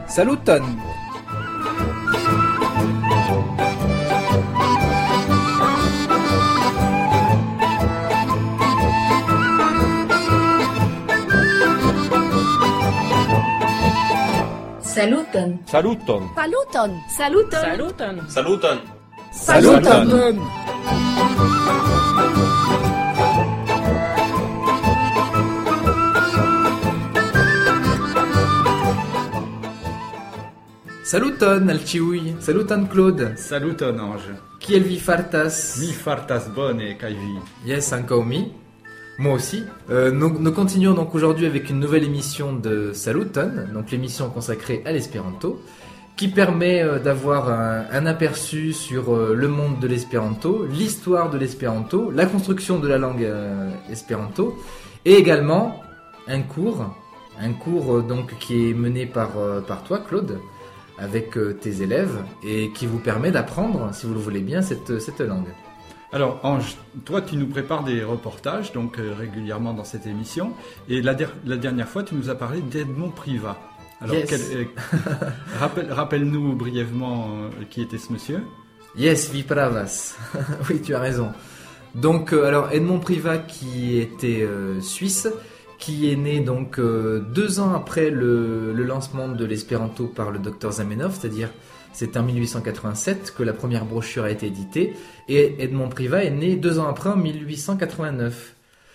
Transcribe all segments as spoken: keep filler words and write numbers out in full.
Saluton! Saluton! Saluton! Saluton! Saluton! Saluton! Saluton! Saluton! Saluton al ciui, saluton Claude. Saluton Ange. Kiel vi fartas? Mi fartas bone kaj vi. Yes, ankaŭ mi. Moi aussi. Euh, nous, nous continuons donc aujourd'hui avec une nouvelle émission de Saluton, donc l'émission consacrée à l'espéranto, qui permet euh, d'avoir un, un aperçu sur euh, le monde de l'espéranto, l'histoire de l'espéranto, la construction de la langue euh, espéranto, et également un cours, un cours euh, donc qui est mené par euh, par toi Claude, avec euh, tes élèves, et qui vous permet d'apprendre, si vous le voulez bien, cette cette langue. Alors Ange, toi tu nous prépares des reportages donc euh, régulièrement dans cette émission et la, der- la dernière fois tu nous as parlé d'Edmond Privat. Alors Yes. quel, euh, rappelle, rappelle-nous brièvement euh, qui était ce monsieur. Yes, vi pravas. Oui, tu as raison. Donc, euh, alors Edmond Privat, qui était euh, suisse, qui est né donc euh, deux ans après le, le lancement de l'espéranto par le docteur Zamenhof, c'est-à-dire c'est en mille huit cent quatre-vingt-sept que la première brochure a été éditée, et Edmond Privat est né deux ans après en mille huit cent quatre-vingt-neuf.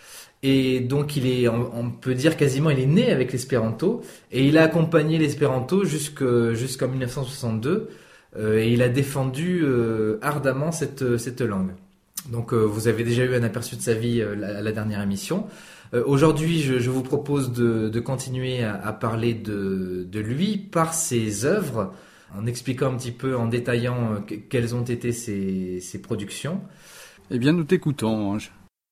Et donc il est, on, on peut dire quasiment, il est né avec l'espéranto, et il a accompagné l'espéranto jusque, jusqu'en mille neuf cent soixante-deux, euh, et il a défendu euh, ardemment cette, cette langue. Donc euh, vous avez déjà eu un aperçu de sa vie euh, à la dernière émission. Euh, aujourd'hui, je, je vous propose de, de continuer à, à parler de, de lui par ses œuvres, en expliquant un petit peu, en détaillant euh, quelles ont été ses, ses productions. Eh bien nous t'écoutons Ange.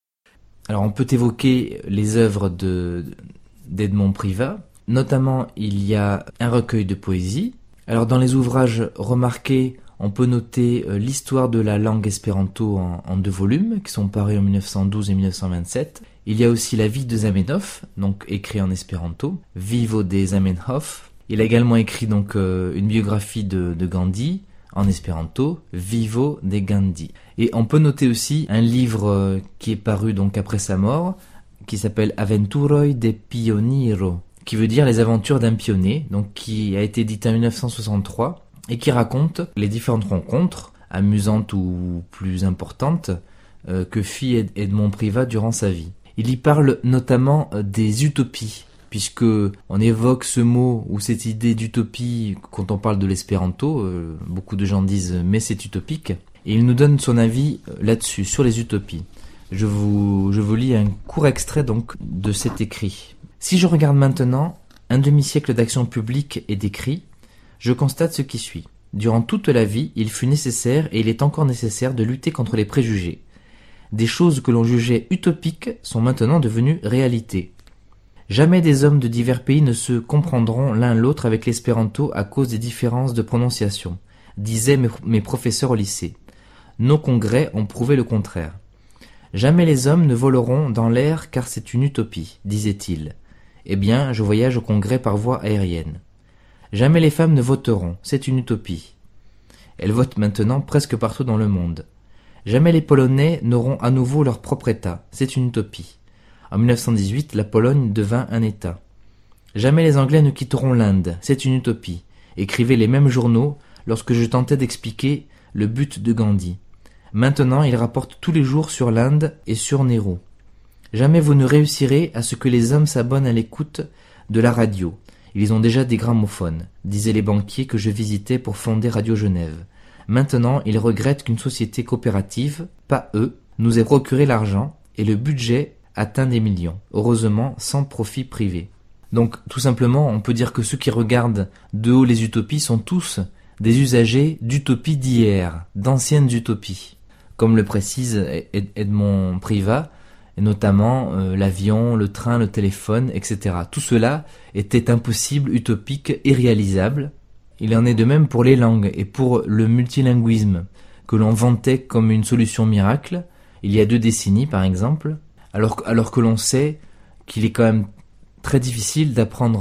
Alors on peut évoquer les œuvres de, d'Edmond Privat. Notamment, il y a un recueil de poésie. Alors dans les ouvrages remarqués, on peut noter euh, l'histoire de la langue espéranto en, en deux volumes, qui sont parus en mille neuf cent douze et mille neuf cent vingt-sept. Il y a aussi la vie de Zamenhof, donc écrit en espéranto, Vivo de Zamenhof. Il a également écrit donc euh, une biographie de, de Gandhi en espéranto, Vivo de Gandhi. Et on peut noter aussi un livre euh, qui est paru donc après sa mort, qui s'appelle Aventuroi de Pioniero, qui veut dire les aventures d'un pionnier, donc qui a été édité en mille neuf cent soixante-trois et qui raconte les différentes rencontres, amusantes ou plus importantes, euh, que fit Ed- Edmond Privat durant sa vie. Il y parle notamment euh, des utopies, puisque on évoque ce mot ou cette idée d'utopie quand on parle de l'espéranto. Euh, beaucoup de gens disent « mais c'est utopique ». Et il nous donne son avis là-dessus, sur les utopies. Je vous, je vous lis un court extrait donc de cet écrit. « Si je regarde maintenant, un demi-siècle d'action publique est décrit, je constate ce qui suit. Durant toute la vie, il fut nécessaire et il est encore nécessaire de lutter contre les préjugés. Des choses que l'on jugeait utopiques sont maintenant devenues réalités. Jamais des hommes de divers pays ne se comprendront l'un l'autre avec l'espéranto à cause des différences de prononciation, disaient mes, mes professeurs au lycée. Nos congrès ont prouvé le contraire. Jamais les hommes ne voleront dans l'air car c'est une utopie, disait-il. Eh bien, je voyage au congrès par voie aérienne. Jamais les femmes ne voteront, c'est une utopie. Elles votent maintenant presque partout dans le monde. Jamais les Polonais n'auront à nouveau leur propre État, c'est une utopie. En mille neuf cent dix-huit, la Pologne devint un État. Jamais les Anglais ne quitteront l'Inde, c'est une utopie, écrivaient les mêmes journaux lorsque je tentais d'expliquer le but de Gandhi. Maintenant, ils rapportent tous les jours sur l'Inde et sur Nehru. Jamais vous ne réussirez à ce que les hommes s'abonnent à l'écoute de la radio. Ils ont déjà des gramophones, disaient les banquiers que je visitais pour fonder Radio Genève. Maintenant, ils regrettent qu'une société coopérative, pas eux, nous ait procuré l'argent et le budget atteint des millions, heureusement sans profit privé. Donc, tout simplement, on peut dire que ceux qui regardent de haut les utopies sont tous des usagers d'utopies d'hier, d'anciennes utopies. Comme le précise Ed- Edmond Privat, et notamment euh, l'avion, le train, le téléphone, et cetera. Tout cela était impossible, utopique, irréalisable. Il en est de même pour les langues et pour le multilinguisme, que l'on vantait comme une solution miracle, il y a deux décennies par exemple, alors, alors que l'on sait qu'il est quand même très difficile d'apprendre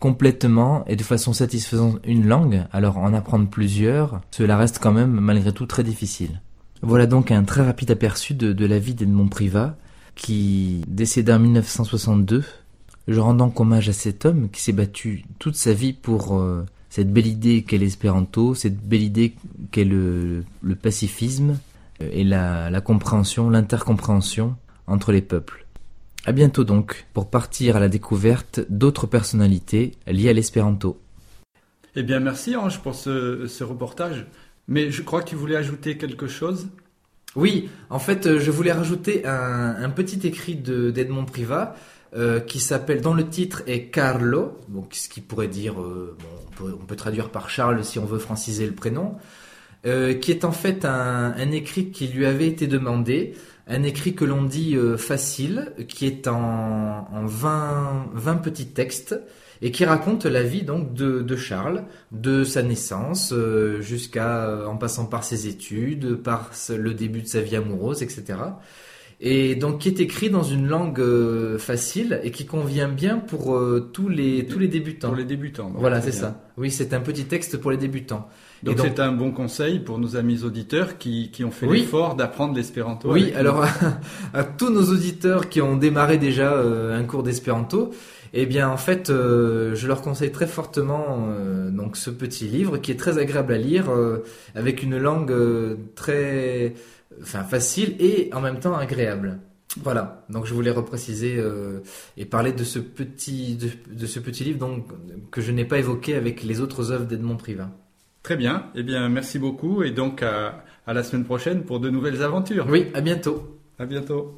complètement et de façon satisfaisante une langue, alors en apprendre plusieurs, cela reste quand même malgré tout très difficile. Voilà donc un très rapide aperçu de, de la vie d'Edmond Privat, qui décéda en mille neuf cent soixante-deux. Je rends donc hommage à cet homme qui s'est battu toute sa vie pour euh, cette belle idée qu'est l'espéranto, cette belle idée qu'est le, le pacifisme euh, et la, la compréhension, l'intercompréhension entre les peuples. À bientôt donc, pour partir à la découverte d'autres personnalités liées à l'espéranto. Eh bien, merci Ange pour ce, ce reportage. Mais je crois que tu voulais ajouter quelque chose. Oui, en fait, je voulais rajouter un, un petit écrit de, d'Edmond Privat euh, qui s'appelle, dont le titre est Carlo, donc ce qui pourrait dire, euh, bon, on, peut, on peut traduire par Charles si on veut franciser le prénom, euh, qui est en fait un, un écrit qui lui avait été demandé. Un écrit que l'on dit euh, facile, qui est en, en vingt, vingt petits textes et qui raconte la vie donc de, de Charles, de sa naissance euh, jusqu'à, euh, en passant par ses études, par le début de sa vie amoureuse, et cetera. Et donc qui est écrit dans une langue euh, facile et qui convient bien pour euh, tous les tous les débutants. Pour les débutants. Donc, voilà, c'est bien. ça. Oui, c'est un petit texte pour les débutants. Donc, donc c'est un bon conseil pour nos amis auditeurs qui, qui ont fait oui. l'effort d'apprendre l'espéranto. Oui, alors à, à tous nos auditeurs qui ont démarré déjà euh, un cours d'espéranto, eh bien en fait, euh, je leur conseille très fortement euh, donc ce petit livre qui est très agréable à lire, euh, avec une langue euh, très, enfin facile et en même temps agréable. Voilà, donc je voulais repréciser euh, et parler de ce petit de, de ce petit livre donc que je n'ai pas évoqué avec les autres œuvres d'Edmond Privat. Très bien, eh bien merci beaucoup et donc à, à la semaine prochaine pour de nouvelles aventures. Oui, à bientôt. À bientôt.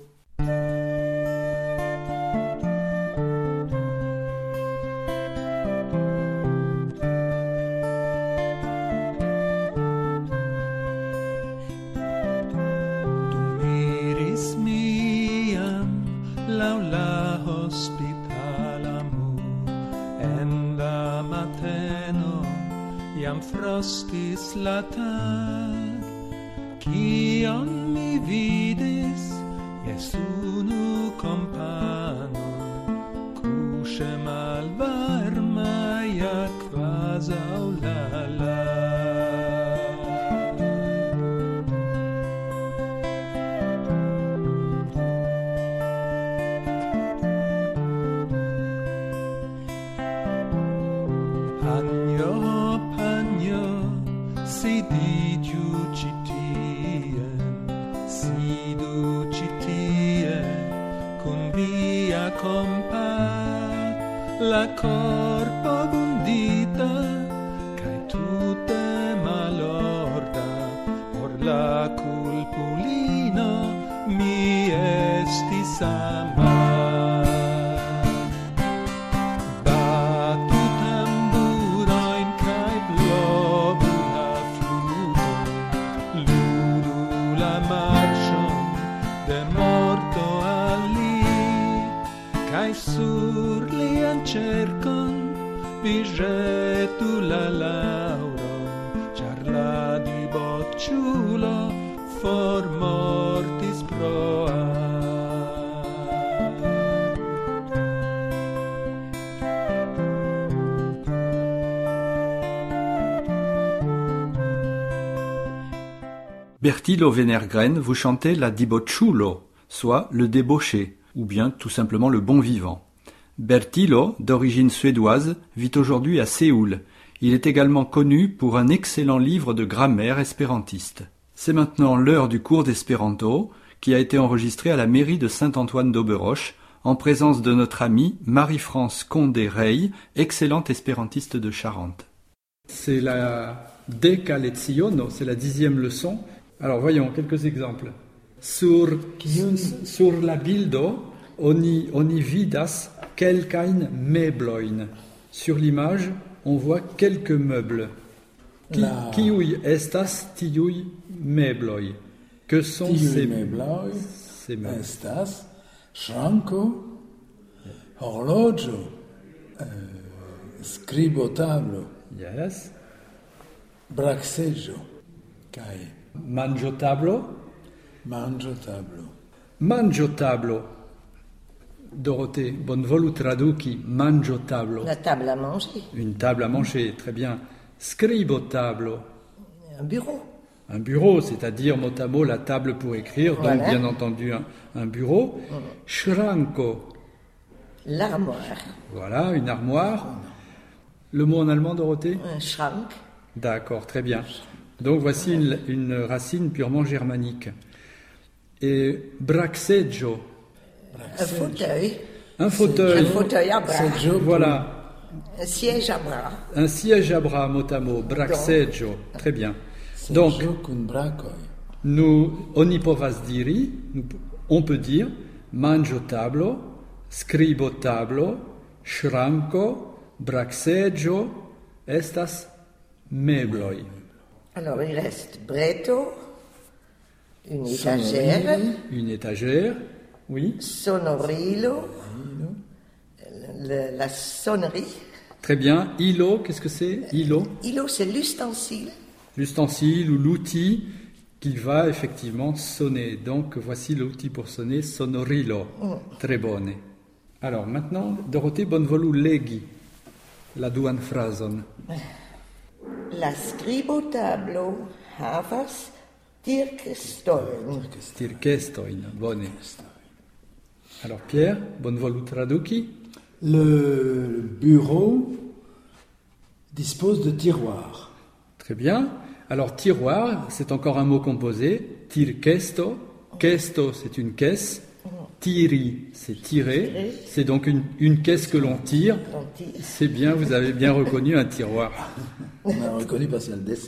Frostis la tag, kion mi vidis, jes unu kompano, kuŝe malvarma, ja kvazaŭ la la. La corpo vundita, cae tute malorda, por la culpulino mi estis ama. Batu tamburoin cae blovu la fluton, ludu la marchon de morto al li, cae sur lian cercon vi jetu la lauron, char la dibocciulo for mortis proa. Bertilo Venergren vous chantait la dibocciulo, soit le débauché, ou bien tout simplement le bon vivant. Bertilo, d'origine suédoise, vit aujourd'hui à Séoul. Il est également connu pour un excellent livre de grammaire espérantiste. C'est maintenant l'heure du cours d'espéranto, qui a été enregistré à la mairie de Saint-Antoine d'Auberoche, en présence de notre amie Marie-France Condé-Rey, excellente espérantiste de Charente. C'est la Deca Leziono, c'est la dixième leçon. Alors voyons quelques exemples. Sur, sur la bildo, oni, oni vidas kelkajn meblojn. Sur l'image, on voit quelques meubles. Qui, la... Kiuj estas tiuj mebloj? Que sont tiuj ces mebloj? Ces meubles. Estas ŝranko, horloĝo, eh, skribotablo, yes. brakseĝo kaj manĝotablo. Manĝotablo. Manĝotablo. Dorothée, bonvolu traduci mangio tablo. La table à manger, Une table à manger, très bien. Scribo tablo. un bureau. Un bureau, c'est-à-dire mot à mot la table pour écrire, donc Voilà. bien entendu un, un bureau. Schranko, L'armoire, voilà, une armoire. Le mot en allemand, Dorothée? un schrank, D'accord, très bien. Donc voici une, une racine purement germanique. Et braxeggio, un fauteuil, un un fauteuil, fauteuil à bras, Seggio, voilà, un siège à bras. un siège à bras, mot à mot, braxeggio, très bien. Donc, Seggio con bracoi. nous, oni povas diri, nous- on peut dire mangio tablo, scribo tablo, schranko, braxeggio, estas mebloi. Alors il reste bretto, une étagère, Une étagère, oui, sonorilo, le- la sonnerie. très bien. Ilo, qu'est-ce que c'est? Ilo, Ilo, c'est l'ustensile. l'ustensile ou l'outil qui va effectivement sonner. Donc voici l'outil pour sonner, sonorilo. Très bonne. Alors maintenant, Dorothée, bonvolu legi la duan phrason. La scribotablo havas tirkestojn. Stirkestoin, bonne. Alors Pierre, bonvolu traduci. Le bureau dispose de tiroirs. Très bien. Alors tiroir, c'est encore un mot composé. Tirkesto. Kesto, c'est une caisse. Tiri, c'est tirer. C'est donc une, une caisse que l'on tire. On tire. C'est bien, vous avez bien reconnu un tiroir. On a reconnu parce qu'il y a le dessin.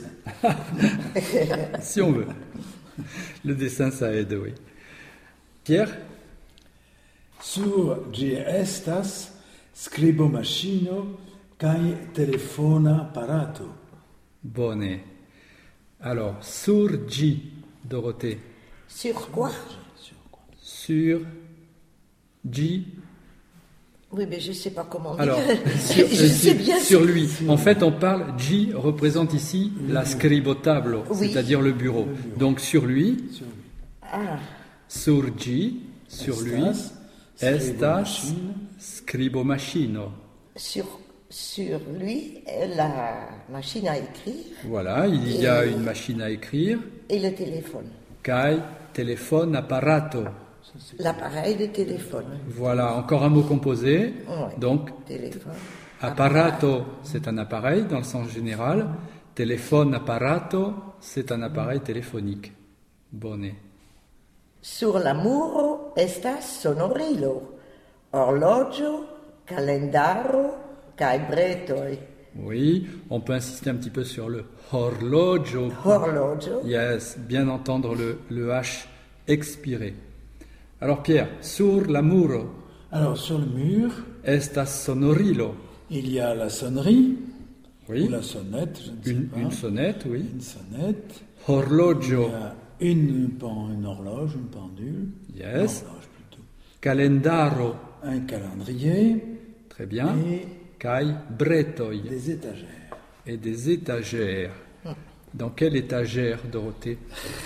Si on veut. Le dessin, ça aide, oui. Pierre, Sur ĝi estas skribomaŝino kaj telefona aparato. bonne. Alors, sur J, Dorothée. Sur quoi? Sur J. Oui, mais je ne sais pas comment dire. Alors, sur, je euh, sais sur- bien. sur lui. En fait, on parle, J représente ici la scribotablo, Oui. c'est-à-dire le bureau. Donc, sur lui, Ah, sur J, sur lui, Estas estas skribomaŝino scribomachino. sur, sur lui, la machine à écrire Voilà, il y a une machine à écrire. et le téléphone. Kai téléphone apparato. L'appareil de téléphone. Voilà, encore un mot composé. Ouais. Donc, Téléphone. apparato, c'est un appareil dans le sens général. Téléphone apparato, c'est un appareil téléphonique. Bonne. Sur la muro estas sonorilo, orologio, calendaro, kaj bretoj. Oui, on peut insister un petit peu sur le horloggio. Horlogio, Yes, bien entendre le, le H expiré. Alors Pierre, sur la muro, Alors sur le mur, estas sonorilo. il y a la sonnerie, Oui, ou la sonnette, je ne sais une, pas. une sonnette, oui. Une sonnette. Horloggio, Il y a une, pen- une horloge, une pendule. Yes. Une horloge plutôt. calendaro, Un calendrier très bien. et Kai bretoi, des étagères. et des étagères. Dans quelle étagère, Dorothée?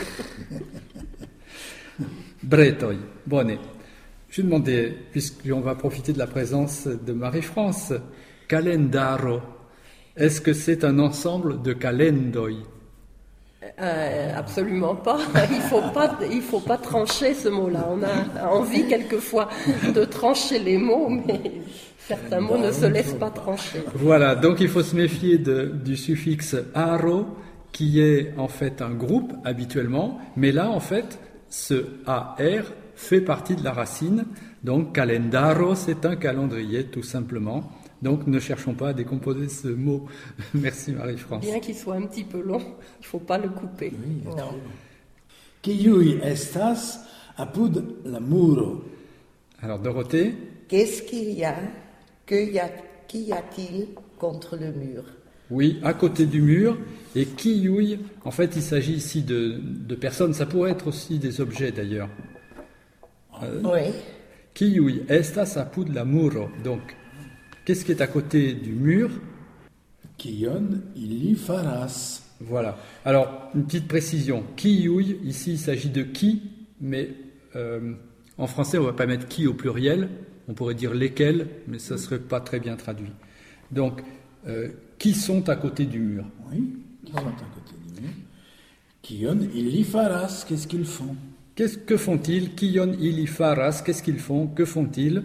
Bretoi, bonne. Je demandais, puisqu'on va profiter de la présence de Marie-France, calendaro, est-ce que c'est un ensemble de calendoi? Euh, absolument pas. Il faut pas, il faut pas trancher ce mot-là. On a envie quelquefois de trancher les mots, mais certains mots ne se laissent pas trancher. Voilà, donc il faut se méfier de- du suffixe aro, qui est en fait un groupe habituellement, mais là en fait, ce A R fait partie de la racine, donc calendaro, c'est un calendrier tout simplement. Donc ne cherchons pas à décomposer ce mot. Merci Marie-France. Bien qu'il soit un petit peu long, il faut pas le couper. non. Kiuj estas apud la muro. Alors Dorothée, Qu'est-ce qu'il y a? Que y a, qu'y a-t-il contre le mur? oui, à côté du mur, et kiui, en fait il s'agit ici de, de personnes, ça pourrait être aussi des objets d'ailleurs. Oui. Kiui estas apud la muro, donc qu'est-ce qui est à côté du mur? Kion ili faras. Voilà. Alors, une petite précision. Kiui, ici, il s'agit de qui, mais euh, en français, on ne va pas mettre qui au pluriel, On pourrait dire lesquels, mais ça ne serait pas très bien traduit. Donc, euh, qui sont à côté du mur? Oui, qui sont à côté du mur. Kion ilifaras, qu'est-ce qu'ils font? Qu'est-ce que font-ils? Kion ilifaras, qu'est-ce qu'ils font? Que font-ils?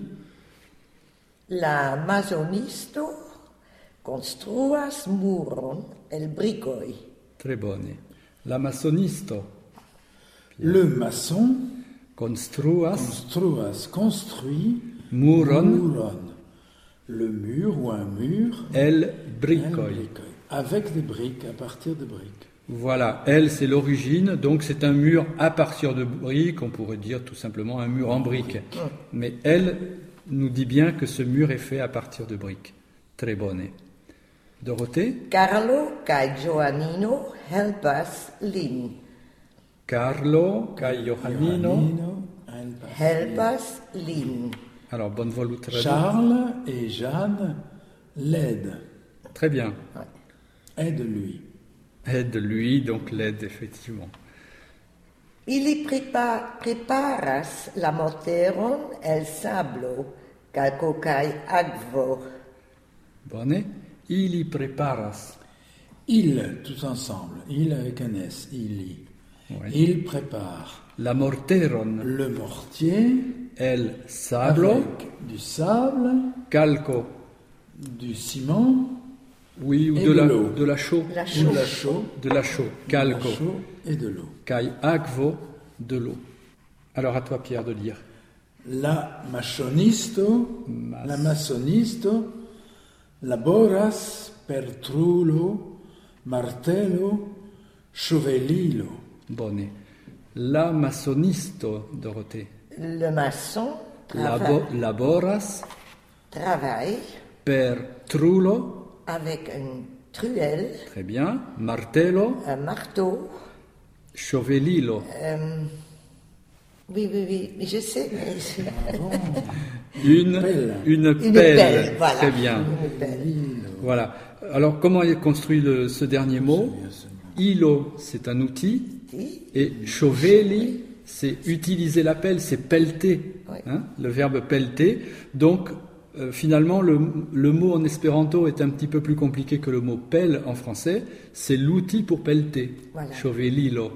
La masonisto construas muron el bricoi. Très bonne. La masonisto Le maçon construas construas, construit muron muron, le mur ou un mur, el un bricoi. bricoi, avec des briques, à partir de briques. Voilà, elle c'est l'origine, donc c'est un mur à partir de briques, on pourrait dire tout simplement un mur en briques. Mais elle nous dit bien que ce mur est fait à partir de briques. Très bonne. Dorothée? Carlo kai Giovannino helpas lin. Carlo, kai Johannino. Johannino, helpas. Helpas lin. Alors, bonne voluta. Charles et Jeanne l'aident. Très bien. Aide-lui. Aide-lui, donc l'aide, effectivement. Ili prepa- preparas la moteron el sablo, calco kai agvo. Bonne. Ili preparas. Ils, tous ensemble, il avec un S, ili. Ouais. Il prépare La morteron, le mortier el sablo, avec du sable, calco, du ciment, oui, ou Et de, de la, l'eau. de la chaux, La ou chaux. de la chaux, de la chaux, calco, de la chaux et de l'eau. kai agvo, de l'eau. Alors à toi Pierre de lire. La machonisto, Mas- la masonisto, laboras per trulo, martello, sciovelilo. Bonne. La masonisto, Dorothée. Le maçon Labo, trava- laboras travaille per trulo, avec une truelle, très bien, martello, un marteau. sciovelilo, euh, oui, oui, oui, mais je sais, mais c'est- une Pelle. une une pelle, pelle, voilà. très bien. Une pelle. Voilà. Alors, comment est construit le- ce dernier mot? Ilo, c'est un outil, et schoveli, c'est utiliser la pelle, c'est pelleter, Oui. hein, le verbe pelleter. Donc, euh, finalement, le, le mot en espéranto est un petit peu plus compliqué que le mot pelle en français. C'est l'outil pour pelleter. Voilà. Sciovelilo.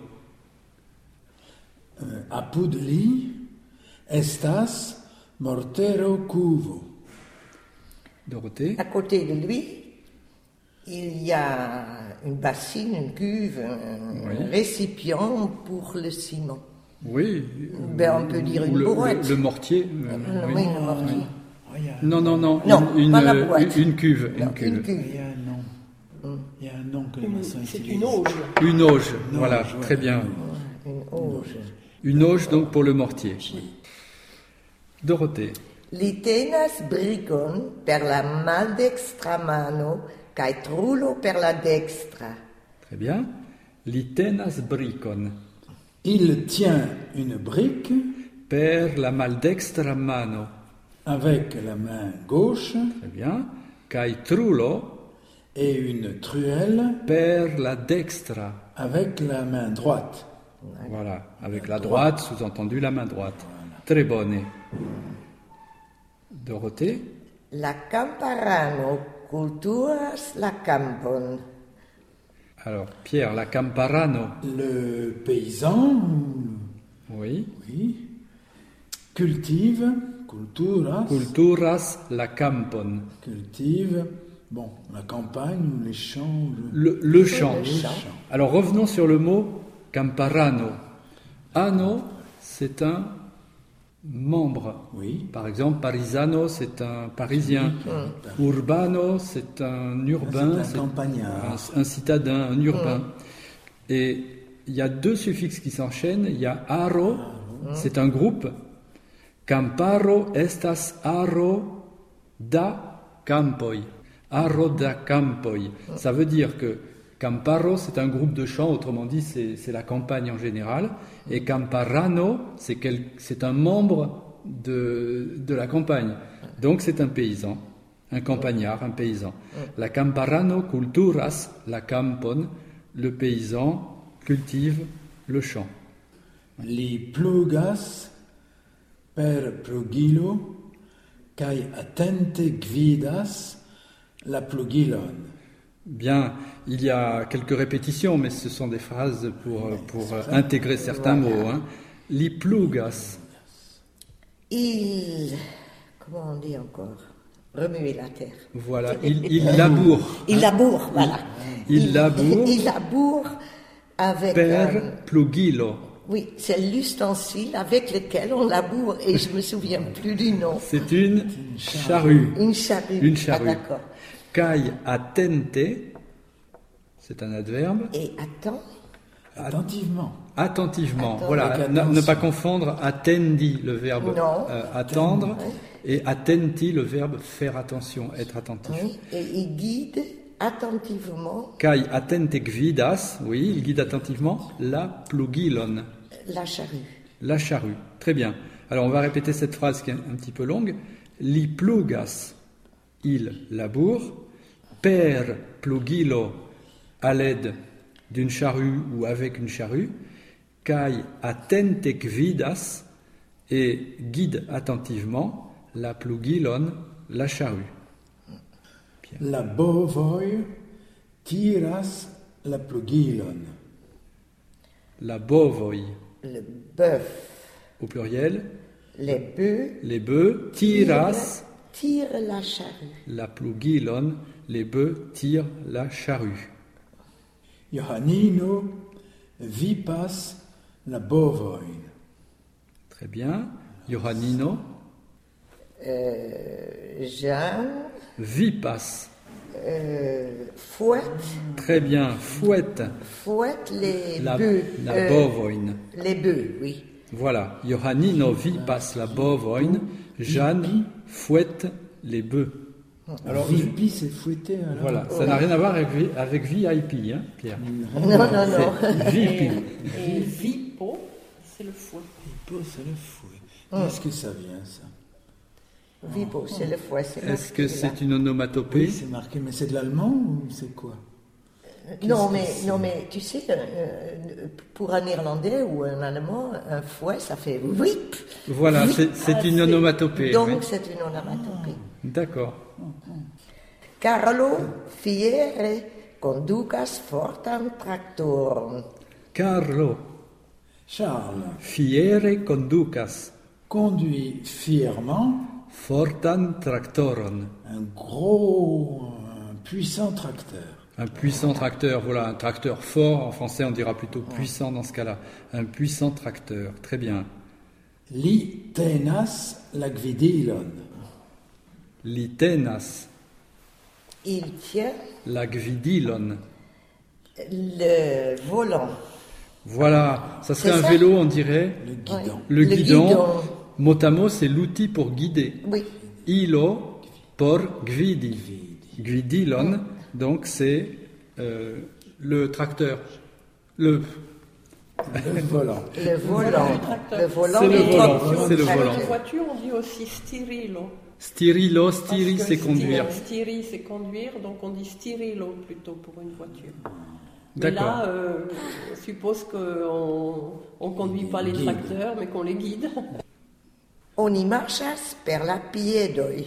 Euh, apud li estas mortero cuvo. Dorothée. À côté de lui, il y a une bassine, une cuve, un Oui. récipient pour le ciment. Oui. Ben, on peut dire Ou une le, bourrette. le- le mortier. euh, Euh, oui. oui, le mortier. Oh, il y a un Non, non, non. Non, une, pas la une- boîte. une cuve. Non, Une cuve. une cuve. Il y a un nom. Il y a un nom que les maçons C'est utilisent. une auge. Une auge. Une Voilà, auge, ouais. très bien. Une auge. Une auge donc pour le mortier. Dorothée. Li tenas bricon per la maldextra mano, kai trulo per la dextra. Très bien. Li tenas bricon Il tient une brique per la maldextra mano. avec la main gauche Très bien. Kai trulo et une truelle per la dextra. avec la main droite. Voilà. Avec la droite, sous-entendu la main droite. Très bonne. Dorothée. La camparano culturas la campon. Alors, Pierre, la camparano. Le paysan, Oui. oui, cultive, culturas, Culturas la campon. cultive, bon, la campagne ou les champs. je- Le, le champ. Le champ. Alors revenons sur le mot camparano. Ano, c'est un membre. Oui. Par exemple, parisano, c'est un parisien. Urbano, c'est un urbain. C'est un campagnard. un, un citadin, un urbain. Et il y a deux suffixes qui s'enchaînent. Il y a aro, c'est un groupe. Camparo estas aro da campoi. Aro da campoi. Ça veut dire que Camparo, c'est un groupe de champs, autrement dit, c'est c'est la campagne en général. Et Camparano, c'est quel- c'est un membre de, de la campagne. Donc c'est un paysan, un campagnard, un paysan. La Camparano culturas la campon, le paysan cultive le champ. Li plugas per prugilo, Kai attente gvidas la plugilon. Bien, il y a quelques répétitions, mais ce sont des phrases pour, pour euh, intégrer certains mots. Hein. Li plugas, Il, comment on dit encore, remuer la terre. voilà, il, il laboure. Il laboure, voilà. Il laboure. Il laboure avec Per un- plugilo. oui, c'est l'ustensile avec lequel on laboure et je me souviens plus du nom. C'est une charrue. Une charrue. Une charrue. Ah, d'accord. Kai attente, c'est un adverbe. Et attends, Attentivement. Attentivement, Attends, voilà, avec ne, attention. ne pas confondre attendi, le verbe Non. euh, attendre, Ouais. et attenti, le verbe faire attention, être attentif. oui, et il guide attentivement Kai attente gvidas, oui, il guide attentivement la plugilon, la charrue. la charrue. Très bien. Alors on va répéter cette phrase qui est un, un petit peu longue. Li plugas, il laboure, per plugilo, à l'aide d'une charrue ou avec une charrue, kai attente gvidas, et guide attentivement la plugilon, la charrue. La bovoi tiras la plugilon. La bovoi, Le bœuf, au pluriel, les bœufs les bœufs, tiras, tirent la charrue. la plugilon, les bœufs tirent la charrue. Johannino vipas la bovoi. Très bien. Johannino, Euh, Jeanne vipas. euh, fouette, Très bien. Fouette fouette les la, bœufs. la euh, bovoin. Les bœufs, oui. Voilà. Johannino vipas la bovoin. Jeanne fouette les bœufs. Alors, Vipi s'est fouetté alors. Voilà. Ça n'a rien à voir avec, V- avec V I P, hein, Pierre. Non, non, non. C'est V P. Et vipo, c'est le fouet. Vipo, c'est le fouet. Qu'est-ce que ça vient, ça? Vipo, c'est le fouet. c'est Est-ce que marqué là. c'est une onomatopée? Oui, c'est marqué, mais c'est de l'allemand ou c'est quoi? Non, Qu'est-ce mais, que c'est non, mais tu sais, euh, pour un Irlandais ou un Allemand, un fouet, ça fait whip. Voilà, c'est c'est Ah, une c'est- onomatopée. Donc, oui. c'est une onomatopée. D'accord. Carlo fiere conducas fortan tractorum. Carlo, Charles fiere conducas, conduit fièrement fortan tractoron. un gros, un puissant tracteur. Un puissant tracteur, voilà, un tracteur fort, en français on dira plutôt puissant dans ce cas-là. Un puissant tracteur, très bien. Li tenas la gvidilon. Litenas, Il tient la gvidilon. le volant. Voilà, ça serait C'est un ça vélo, on dirait. Le guidon. Ouais. Le, Le guidon, guidon. mot à mot, c'est l'outil pour guider. Oui, Ilo por gvidi. Gvidilon, donc c'est euh, le tracteur. Le, Le volant. le volant. Le volant. C'est le est volant, trop- c'est le tracteur. volant. En voiture, on dit aussi styrilo. styrilo, styri, Parce que c'est conduire. styri- Styri, c'est conduire, donc on dit styrilo plutôt pour une voiture. Mais D'accord. là, euh, je suppose qu'on ne conduit pas les Guide. tracteurs, mais qu'on les guide. Oni marchas per la piedoj.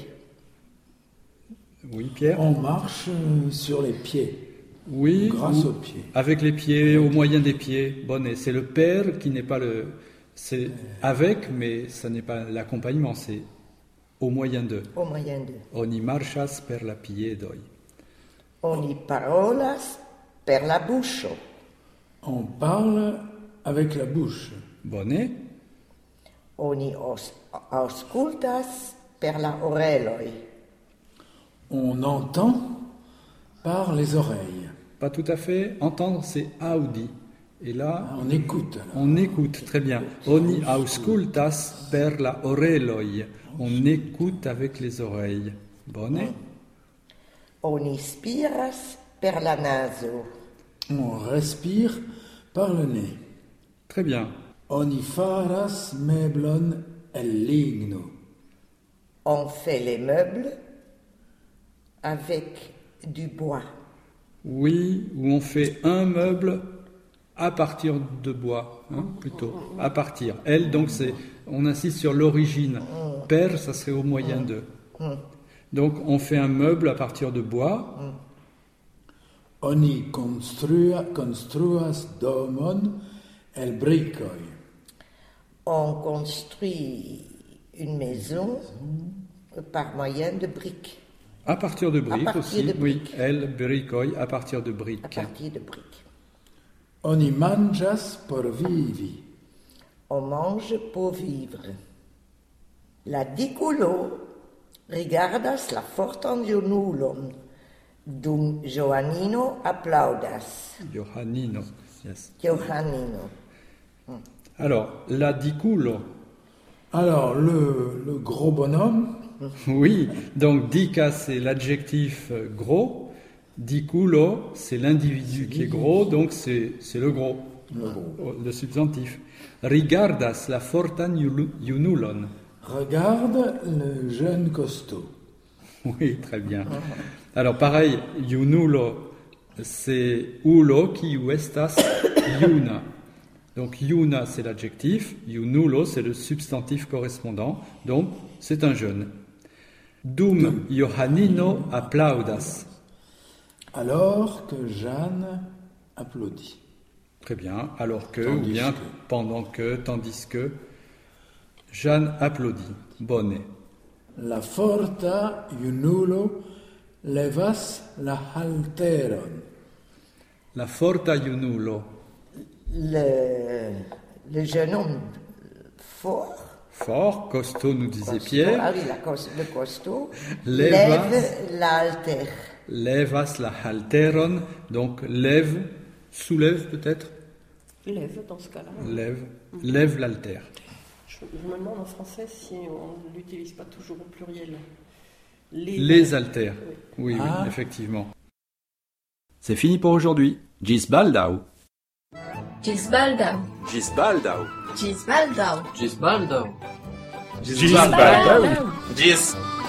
Oui, Pierre. On marche euh, sur les pieds, Oui, grâce ou aux pieds. avec les pieds, au moyen des pieds. Bon, et c'est le père qui n'est pas le. C'est avec, mais ça n'est pas l'accompagnement, c'est au moyen de. Au moyen de. Oni marchas per la piedoj. Oni parolas per la buŝo. On parle avec la bouche. Bonne. Oni os, aŭskultas per la oreloj. On entend par les oreilles. Pas tout à fait. Entendre, c'est audi. Et là, On écoute alors. on écoute très bien. Oni auscultas per la oreloj. On écoute avec les oreilles. Bonne. Oni spiras per la nazo. On respire par le nez. Très bien. Oni faras meblon el ligno. On fait les meubles avec du bois. Oui, où on fait un meuble à partir de bois, hein, plutôt, à partir. Elle, donc, c'est, on insiste sur l'origine. Per, ça serait au moyen de. Donc on fait un meuble à partir de bois. Oni construa, construas domon el bricoj. On construit une maison par moyen de briques. À partir de briques partir aussi. de Oui, briques. el bricoj, à partir de À briques. partir de briques. Oni manĝas por vivi. On mange pour vivre. La dikulo rigardas la fortan junulon, dum Joannino aplaudas. Johannino. Yes. Johannino. Alors, la diculo. Alors, le, le gros bonhomme, Oui, donc dica c'est l'adjectif euh, gros, diculo c'est l'individu qui est gros, donc c'est c'est le gros, le, le substantif. Rigardas la fortan iulu- junulon. regarde le jeune costaud. Oui, très bien. Alors pareil, junulo c'est ulo qui estas iuna. Donc iuna c'est l'adjectif, junulo c'est le substantif correspondant, donc c'est un jeune. Dum Johannino applaudas. Alors que Jeanne applaudit. Très bien, alors que, Tandis ou bien que. pendant que, tandis que, Jeanne applaudit. Bonne. La forta junulo levas la halteron. La forta junulo, Le, le jeune homme fort, fort, costaud nous disait costaud, Pierre, ah oui, la cos- le costaud, Levas. lève l'alter. levas la halteron, donc lève, soulève peut-être, Lève dans ce cas-là. lève, lève l'altère. Je, je me demande en français si on ne l'utilise pas toujours au pluriel. Les, Les altères. Oui. Oui, Ah. oui, effectivement. C'est fini pour aujourd'hui. Gis baldau. Gis baldaŭ. Gis baldau. Gis baldaŭ. Gis baldaŭ. Gis baldaŭ. Gis